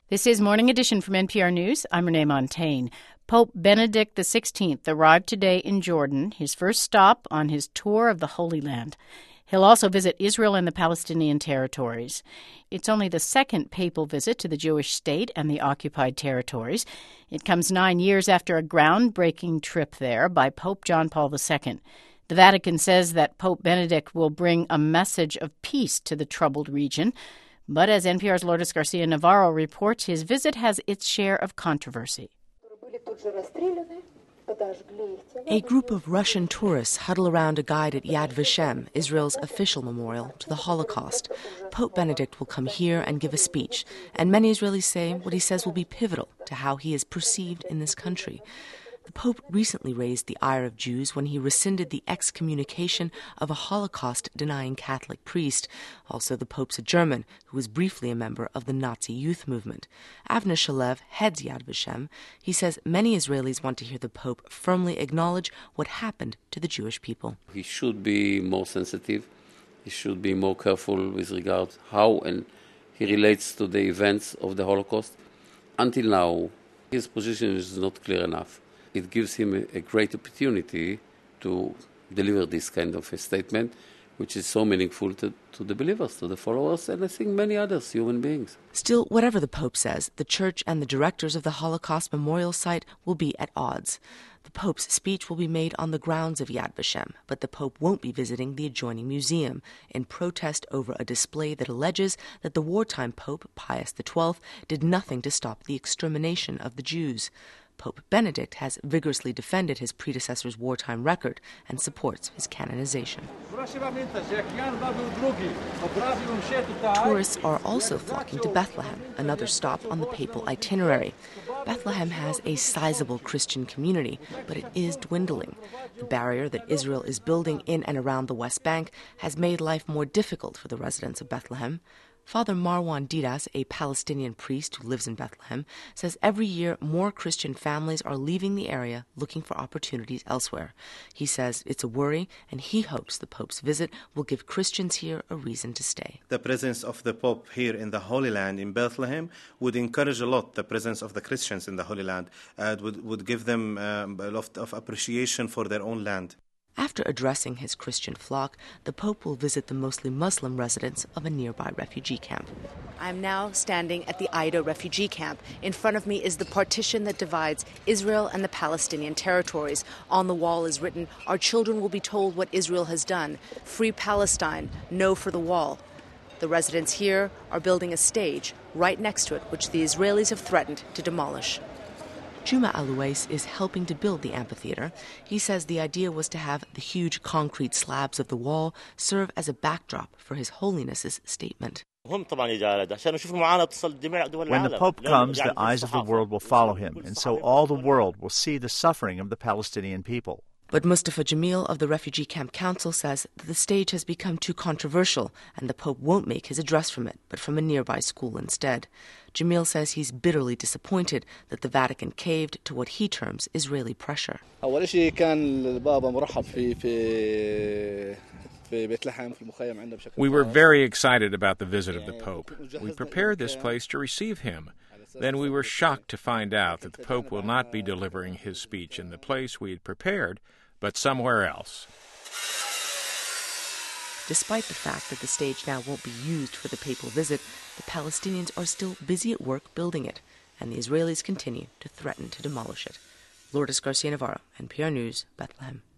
This is Morning Edition from NPR News. I'm Renee Montaigne. Pope Benedict XVI arrived today in Jordan, his first stop on his tour of the Holy Land. He'll also visit Israel and the Palestinian territories. It's only the second papal visit to the Jewish state and the occupied territories. It comes 9 years after a groundbreaking trip there by Pope John Paul II. The Vatican says that Pope Benedict will bring a message of peace to the troubled region. But as NPR's Lourdes Garcia Navarro reports, his visit has its share of controversy. A group of Russian tourists huddle around a guide at Yad Vashem, Israel's official memorial to the Holocaust. Pope Benedict will come here and give a speech, and many Israelis say what he says will be pivotal to how he is perceived in this country. The Pope recently raised the ire of Jews when he rescinded the excommunication of a Holocaust-denying Catholic priest. Also, the Pope's a German who was briefly a member of the Nazi youth movement. Avner Shalev heads Yad Vashem. He says many Israelis want to hear the Pope firmly acknowledge what happened to the Jewish people. He should be more sensitive. He should be more careful with regard how and he relates to the events of the Holocaust. Until now, his position is not clear enough. It gives him a great opportunity to deliver this kind of a statement, which is so meaningful to the believers, to the followers, and I think many others, human beings. Still, whatever the Pope says, the Church and the directors of the Holocaust Memorial Site will be at odds. The Pope's speech will be made on the grounds of Yad Vashem, but the Pope won't be visiting the adjoining museum in protest over a display that alleges that the wartime Pope, Pius XII, did nothing to stop the extermination of the Jews. Pope Benedict has vigorously defended his predecessor's wartime record and supports his canonization. Tourists are also flocking to Bethlehem, another stop on the papal itinerary. Bethlehem has a sizable Christian community, but it is dwindling. The barrier that Israel is building in and around the West Bank has made life more difficult for the residents of Bethlehem. Father Marwan Didas, a Palestinian priest who lives in Bethlehem, says every year more Christian families are leaving the area looking for opportunities elsewhere. He says it's a worry, and he hopes the Pope's visit will give Christians here a reason to stay. The presence of the Pope here in the Holy Land in Bethlehem would encourage a lot the presence of the Christians in the Holy Land. It would give them a lot of appreciation for their own land. After addressing his Christian flock, the Pope will visit the mostly Muslim residents of a nearby refugee camp. I'm now standing at the Aida refugee camp. In front of me is the partition that divides Israel and the Palestinian territories. On the wall is written, "Our children will be told what Israel has done. Free Palestine, no for the wall." The residents here are building a stage right next to it, which the Israelis have threatened to demolish. Juma Alouais is helping to build the amphitheater. He says the idea was to have the huge concrete slabs of the wall serve as a backdrop for His Holiness's statement. When the Pope comes, the eyes of the world will follow him, and so all the world will see the suffering of the Palestinian people. But Mustafa Jamil of the Refugee Camp Council says that the stage has become too controversial and the Pope won't make his address from it, but from a nearby school instead. Jamil says he's bitterly disappointed that the Vatican caved to what he terms Israeli pressure. We were very excited about the visit of the Pope. We prepared this place to receive him. Then we were shocked to find out that the Pope will not be delivering his speech in the place we had prepared, but somewhere else. Despite the fact that the stage now won't be used for the papal visit, the Palestinians are still busy at work building it, and the Israelis continue to threaten to demolish it. Lourdes Garcia Navarro, NPR News, Bethlehem.